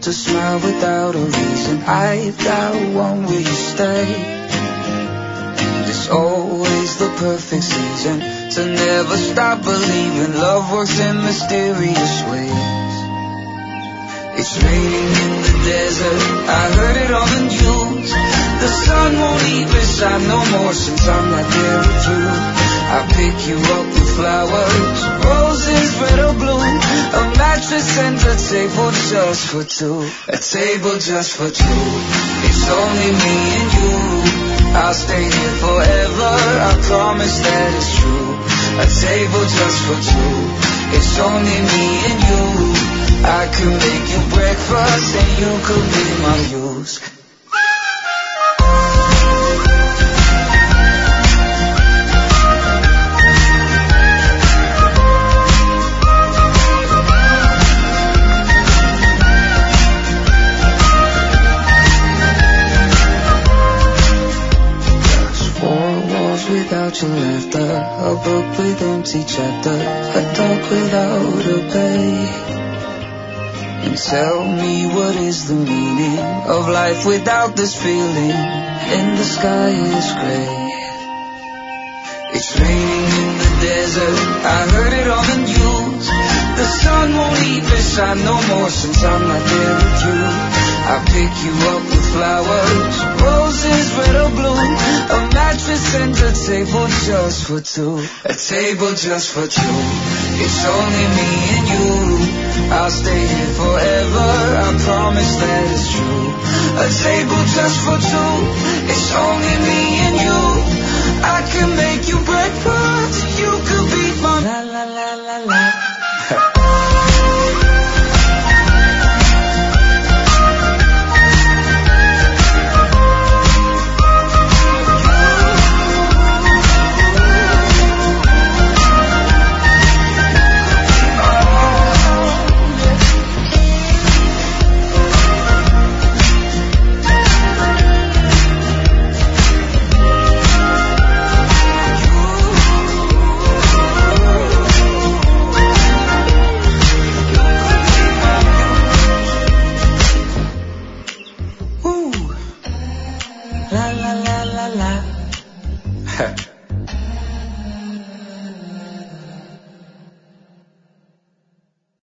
to smile without a reason. I've got one, will you stay? There's always the perfect season to never stop believing. Love works in mysterious ways. It's raining in the desert, I heard it on the news. The sun won't even shine no more since I'm not there with you. I pick you up with flowers, roses, red or blue, a mattress and a table just for two. A table just for two. It's only me and you. I'll stay here forever, I promise that it's true. A table just for two. It's only me and you. I could make you breakfast and you could be my muse. Without your laughter, a book with empty chapter, a dog without a bay. And tell me, what is the meaning of life without this feeling? And the sky is gray. It's raining in the desert, I heard it on the news. The sun won't even shine no more since I'm not there with you. I pick you up with flowers, roses, red or blue, a mattress and a table just for two. A table just for two. It's only me and you. I'll stay here forever, I promise that it's true. A table just for two. It's only me and you. I can make you breakfast, you could